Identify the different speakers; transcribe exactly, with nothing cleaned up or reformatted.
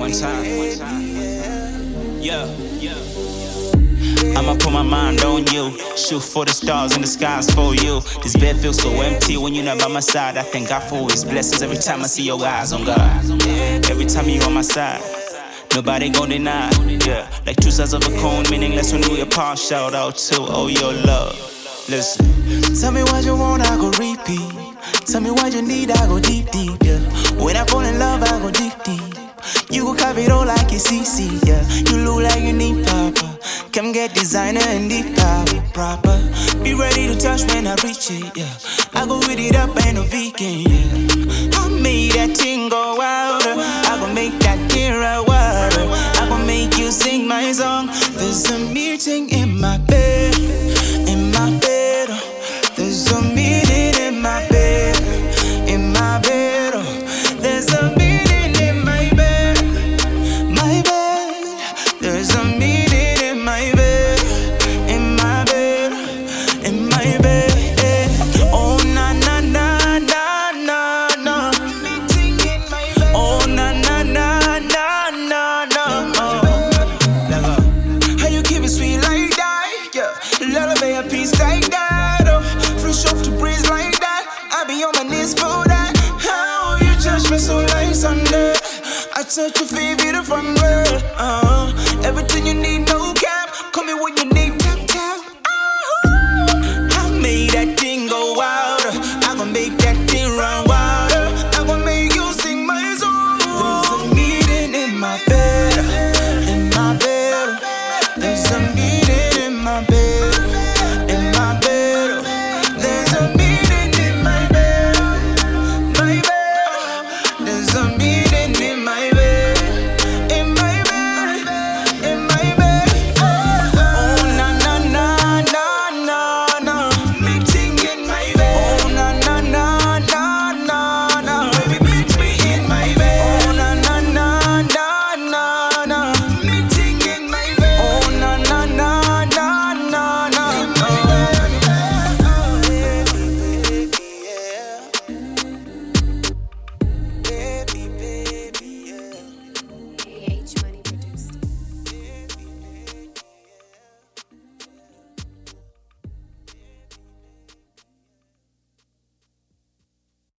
Speaker 1: one time. Yeah, yeah. I'ma put my mind on you. Shoot for the stars and the skies for you. This bed feels so empty when you're not by my side. I thank God for his blessings every time I see your eyes on God. Every time you're on my side, nobody gon' deny. Yeah, like two sides of a coin, meaningless when we apart. Shout out to oh your love. Listen.
Speaker 2: Tell me what you want, I go repeat. Tell me what you need, I go deep, deep, yeah. When I fall in love, I go deep, deep. You go copy it all like it's C C, yeah. You look like you need papa. Come get designer and deep power proper. Be ready to touch when I reach it, yeah. I go with it up, ain't no vegan, yeah. I made that thing go wilder. I go make that tear water. I go make you sing my song. There's a meeting in my bed, in my bed. Oh. There's a meeting in my bed, in my bed. Oh. There's a meeting in my bed, my bed. There's a meeting in my bed, in my bed, in my bed. Oh na na na na na na. Oh na na na na na na. Oh. How you keep it sweet like that? Yeah, lullaby a piece like that. Oh, fresh off the breeze like that. I be on my knees for that. How you touch me so like Sunday. I touch your favorite from where? Uh, everything you need.